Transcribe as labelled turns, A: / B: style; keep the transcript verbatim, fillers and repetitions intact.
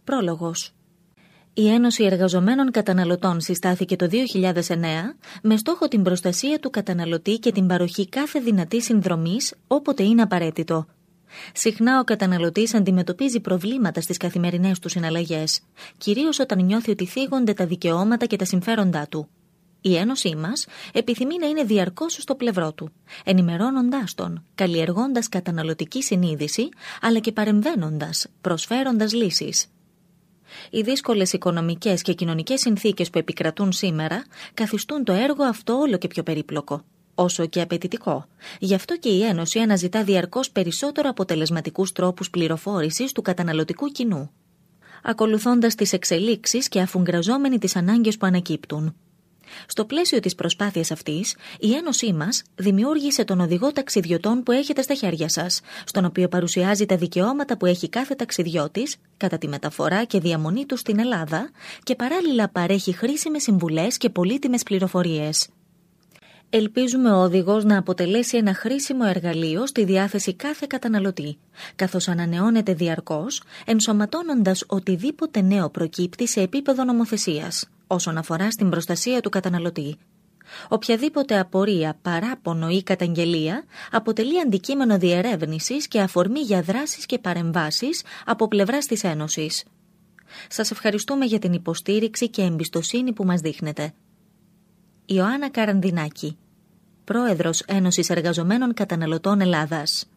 A: Πρόλογος. Η Ένωση Εργαζομένων Καταναλωτών συστάθηκε το δύο χιλιάδες εννέα με στόχο την προστασία του καταναλωτή και την παροχή κάθε δυνατής συνδρομής όποτε είναι απαραίτητο. Συχνά ο καταναλωτής αντιμετωπίζει προβλήματα στις καθημερινές του συναλλαγές, κυρίως όταν νιώθει ότι θίγονται τα δικαιώματα και τα συμφέροντά του. Η Ένωσή μας επιθυμεί να είναι διαρκώς στο πλευρό του, ενημερώνοντάς τον, καλλιεργώντας καταναλωτική συνείδηση, αλλά και παρεμβαίνοντας, προσφέροντας λύσεις. Οι δύσκολες οικονομικές και κοινωνικές συνθήκες που επικρατούν σήμερα καθιστούν το έργο αυτό όλο και πιο περίπλοκο, όσο και απαιτητικό. Γι' αυτό και η Ένωση αναζητά διαρκώς περισσότερο αποτελεσματικούς τρόπους πληροφόρησης του καταναλωτικού κοινού, ακολουθώντας τις εξελίξεις και αφουγκραζόμενοι τις ανάγκες που ανακύπτουν. Στο πλαίσιο της προσπάθειας αυτής, η Ένωσή μας δημιούργησε τον Οδηγό Ταξιδιωτών που έχετε στα χέρια σας, στον οποίο παρουσιάζει τα δικαιώματα που έχει κάθε ταξιδιώτης κατά τη μεταφορά και διαμονή του στην Ελλάδα και παράλληλα παρέχει χρήσιμες συμβουλές και πολύτιμες πληροφορίες. Ελπίζουμε ο οδηγός να αποτελέσει ένα χρήσιμο εργαλείο στη διάθεση κάθε καταναλωτή, καθώς ανανεώνεται διαρκώς, ενσωματώνοντας οτιδήποτε νέο προκύπτει σε επίπεδο νομοθεσίας, όσον αφορά στην προστασία του καταναλωτή. Οποιαδήποτε απορία, παράπονο ή καταγγελία αποτελεί αντικείμενο διερεύνησης και αφορμή για δράσεις και παρεμβάσεις από πλευράς της Ένωσης. Σας ευχαριστούμε για την υποστήριξη και εμπιστοσύνη που μας δείχνετε. Ιωάννα Καρανδινάκη, Πρόεδρος Ένωσης Εργαζομένων Καταναλωτών Ελλάδας.